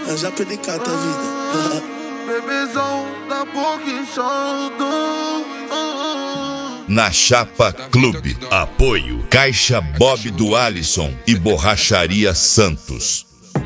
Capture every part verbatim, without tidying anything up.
Eu já perdi cata a vida. Bebezão da boca inchado. Na Chapa Clube, apoio Caixa Bob do Alisson e Borracharia Santos.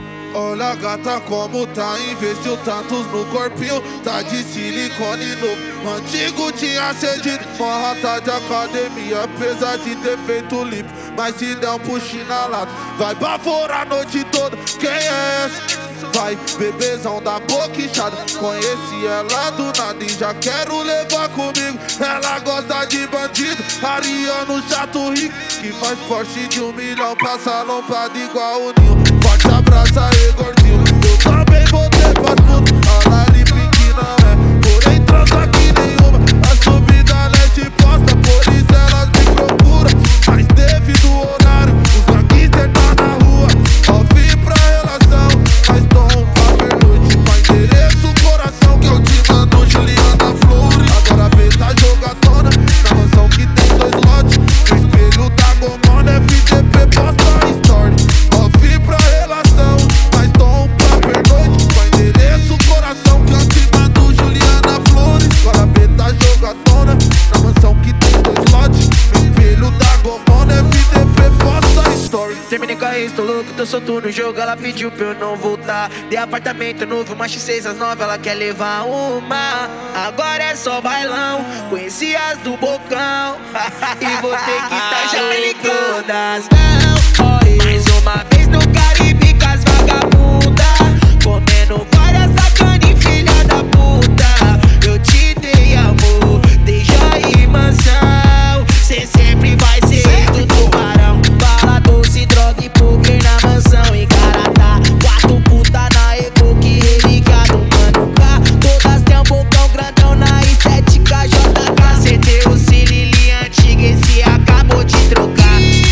Olha gata como tá, investiu tantos no corpinho. Tá de silicone novo, antigo tinha cedido. Uma rata de academia, apesar de ter feito limpo. Mas se der um puxinho na lata, vai baforar a noite toda. Quem é essa? Vai, bebezão da boca inchada. Conheci ela do nada e já quero levar comigo. Ela gosta de bandido, ariano chato rico, que faz Porsche de um milhão, passa lompada igual o Ninho. Forte abraço aí, gordinho. Eu também voltei pras putas, a Lari Pink não é, porém transa que nenhuma. A subida leste posta, por isso elas me procuram. Mas devido ao horário, os gangsters tá na rua. Off pra relação, mas tom pra pernoite. Com endereço, coração que eu te mando, Juliana Flores. Agora B tá jogatona, na mansão que tem dois lotes. No espelho da Gomona, F T P posta a story. Off pra relação, mas tom pra pernoite. Com endereço, coração que eu te mando, Juliana Flores. Agora B tá jogatona, na mansão que tem dois lotes. No espelho da Gomona, F T P posta a story. Terminei com a ex, tô louco, tô solto no jogo. Ela pediu pra eu não voltar. Dei apartamento novo, uma X seis às nove. Ela quer levar uma. Agora é só bailão. Conheci as do Bocão. E vou ter que tá já em todas. Não, mais uma vez no Caribe com as vagabundas, comendo várias sacanas, filha da puta. Eu te dei amor, dei joia e mansão. Cê sempre vai ser do tubarão. Bala doce, droga e poker na mansão em Caratá. Quatro puta na Eco que religado, mano K. Todas têm um bocão grandão na estética J K. Cê deu o Cilili antigo, esse acabou de trocar.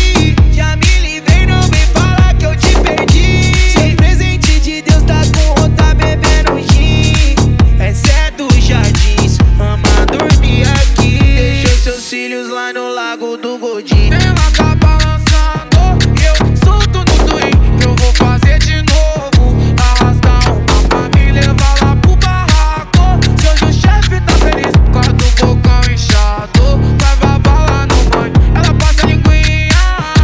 Já me livrei, não vem falar que eu te perdi. Sem presente de Deus, tá com outra bebendo gin. Essa é dos jardins, ama dormir aqui. Deixou seus cílios lá no Lago do Godinho. Ela tá balançando e eu solto no twin, que eu vou fazer de novo. Arrastar uma pra me levar lá pro barraco. Se hoje o chefe tá feliz com a do bocão inchado, vai babar lá no banho, ela passa a linguinha,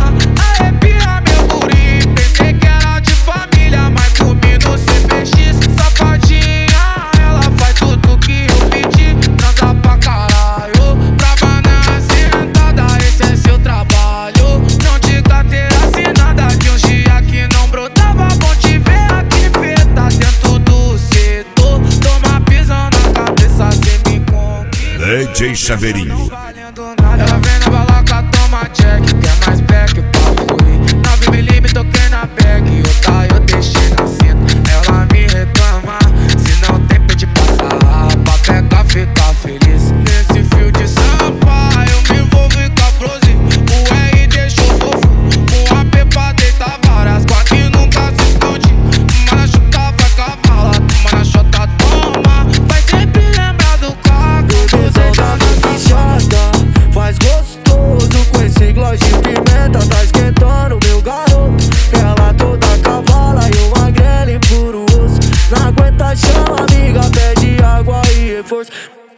arrepia meu guri. Pensei que era de família, mas comi no C P X. Safadinha, ela faz tudo que eu pedi. Transa pra caralho, brava na sentada, esse é seu trabalho. Não de carteira assinada, de uns dias que não brotava. Bom te ver aqui feta dentro do setor. Toma pisão na cabeça, cê me conquista. D J Chaveirinho. Ela vem na balaca, toma check, quer mais back pra fluir. nove milímetros toquei na bag, outra eu deixei na cinta. Ela me reclama, se não tem pede passar, pra pegar ficar feliz. Nesse fio de sampa, eu me envolvi com a Frozen. O R deixou fofo, com a P pra deitar várias. Quatro que nunca se esconde, uma na chuta vai cavala, uma na chota toma. Vai sempre lembrar do carro. Bebezão da boca inchada, faz gostoso com esse gloss de pimenta. Tá esquentando meu garoto. Ela toda cavala e uma grela em puro osso. Não aguenta, chama amiga, pede água e reforço.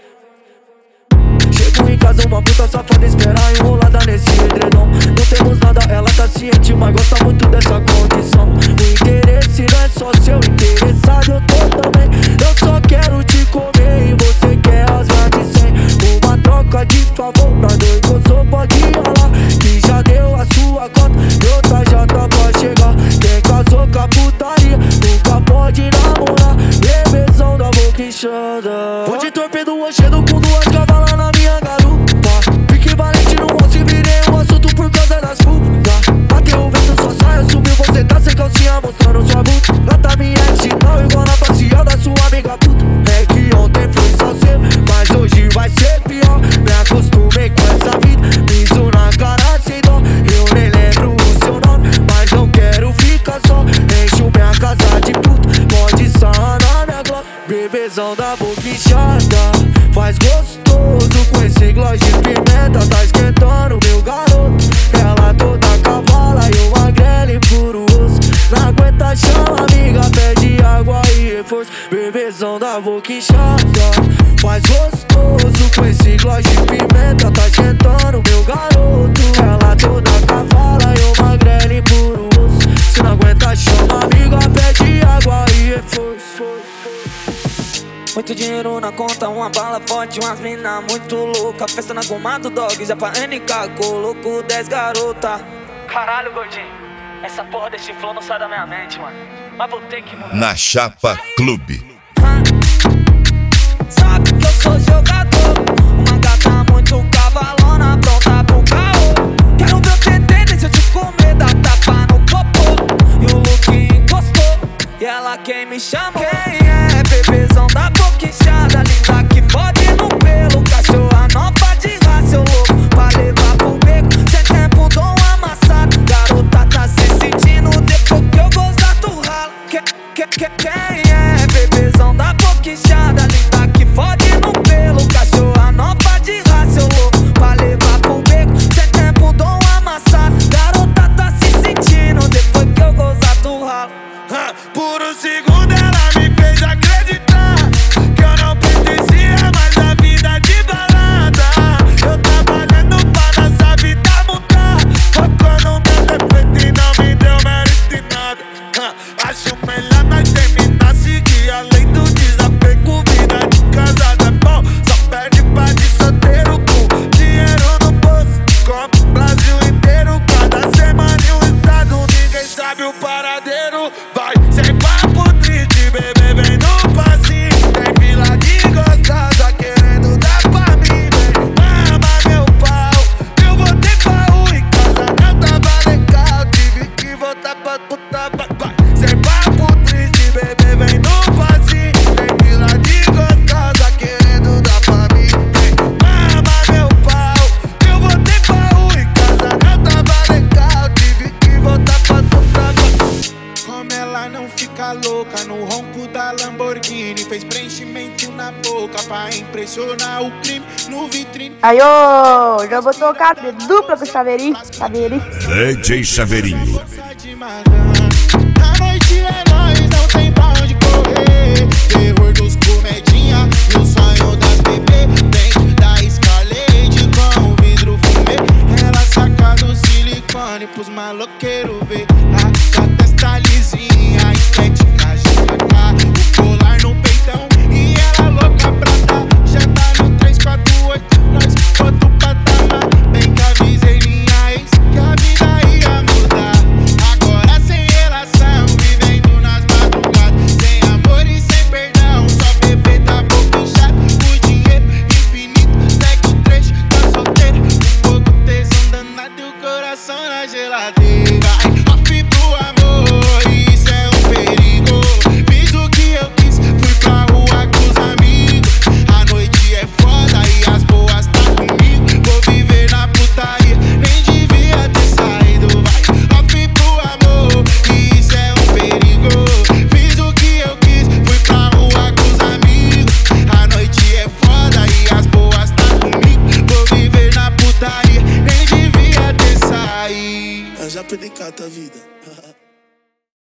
Chego em casa, uma puta safada esperar enrolada nesse edredom. Não temos nada, ela tá ciente, mas gosta muito dessa condição. O interesse não é só seu, interessado eu tô também. Eu só quero te comer e você quer as de cem. Uma troca de favor pra dois, gostou, pode rolar. Que já deu a sua cota e outra já tá pra chegar. Quem casou com a putaria nunca pode namorar. Bebezão da boca inchada. Vou de torpedo enchendo com duas cavalas na minha garupa. Fique valente no alce e virei um assunto por causa das putas. Bateu o vento, sua saia subiu, você tá sem calcinha mostrando sua buta. Gata minha é digital igual na passeada, sua amiga puta. É que ontem foi só seu, mas hoje vai ser pior. Me acostumei com essa vida, piso na cara sem dó. Eu nem lembro o seu nome, mas não quero ficar só. Encho minha casa de puta, pode sanar minha glória. Bebezão da boca inchada, faz gostoso com esse gloss de pimenta. Tá esquentando meu garoto. Ela toda cavala e uma grela em puro osso. Não aguenta, chama amiga, pede água boca inchada, faz gostoso com esse gloss de pimenta. Tá esquentando meu garoto. Ela toda cavala e eu magrelo puro osso. Se não aguenta chama amiga, pede água e reforço. Muito dinheiro na conta, uma bala forte, umas mina muito louca. Festa na goma do dog, já pra N K, coloco dez garota. Caralho, gordinho, essa porra desse flow não sai da minha mente, mano. Mas vou ter que mudar. Na Chapa Clube. Sabe que eu sou jogador, uma gata muito cavalona, pronta pro caô. Quero ver o T T, deixa eu te comer, dá tapa no popô. E o look encostou, e ela quem me chamou. Quem é, bebezão da boca inchada, linda que fode no pelo. Cachorra nova de raça, eu louco pra levar pro beco. Sem tempo dou um amassado, garota tá se sentindo depois que eu gozar do ralo. Que, que, que, quem é, bebezão da boca inchada, linda que fode no pelo. Cachorra nova de raça, eu louco pra levar pro beco. Sem tempo dou um amassado, garota tá se sentindo depois que eu gozar do ralo. Por um segundo ela me fez acreditar que eu não pertencia mais à vida de balada. Eu trabalhando pra nossa vida mudar, focando meu defeito e não me deu mérito em nada. Acho melhor nós terminar, seguir a lei do desapego. Vida de casada é bom, só perde pra de solteiro com dinheiro no bolso. Compro o Brasil inteiro, cada semana em um estado, ninguém sabe o paradeiro. Vai sem papo triste, bebê, vem no passinho. Tem fila de gostosa querendo dar pra mim. Vem, mama meu pau, eu voltei pra rua em casa, não tava legal. Tive que voltar pra puta, vai, vai. Sem papo triste, bebê, vem no passinho. Tem fila de gostosa querendo dar pra mim. Vem, mama meu pau, eu voltei pra rua em casa, não tava legal. Tive que voltar pra puta, vai. Como ela não fica louca no ronco da Lamborghini, fez preenchimento na boca pra impressionar o crime no vitrine. Aí, ô, já vou tocar de dupla com o Chaveirinho. Chaveirinho. D J Chaveirinho. A noite é nóis, não tem pra onde correr. Terror dos comedinha e o sonho das bebê. Dentro da Escalade com o vidro fumê. Ela saca do silicone pros maloqueiros ver. A sua testa lisinha, estética G K, o colar no peitão e ela louca pra dar. Já tá no três quatro oito, nós outro patamar. Bem que avisei minha ex que a vida ia mudar. Agora sem relação, vivendo nas madrugadas, sem amor e sem perdão, só bebê da boca inchada. O dinheiro infinito segue o trecho, tá solteiro. O fogo tesão danado e o coração na geladeira. Off pro amor, isso é um perigo. Fiz o que eu quis, fui pra rua com os amigos. A noite é foda e as boas tá comigo. Vou viver na putaria, nem devia ter saído. Vai, off pro amor, isso é um perigo. Fiz o que eu quis, fui pra rua com os amigos. A noite é foda e as boas tá comigo. Vou viver na putaria, nem devia ter saído. Eu já perdi cada vida.